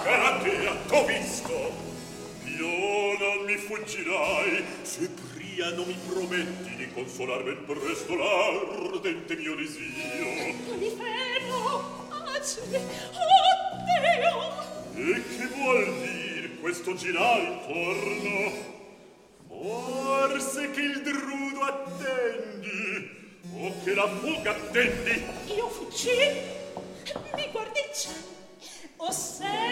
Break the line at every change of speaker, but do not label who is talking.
Galatea, t'ho visto. Io non mi fuggirai se Priamo mi prometti di consolar ben presto l'ardente mio desio.
Polifemo, pace, oh Deo!
E che vuol dir questo girar intorno? Forse che il drudo attendi, o che la fuga attendi?
Io fuggi, mi guardi già, o sei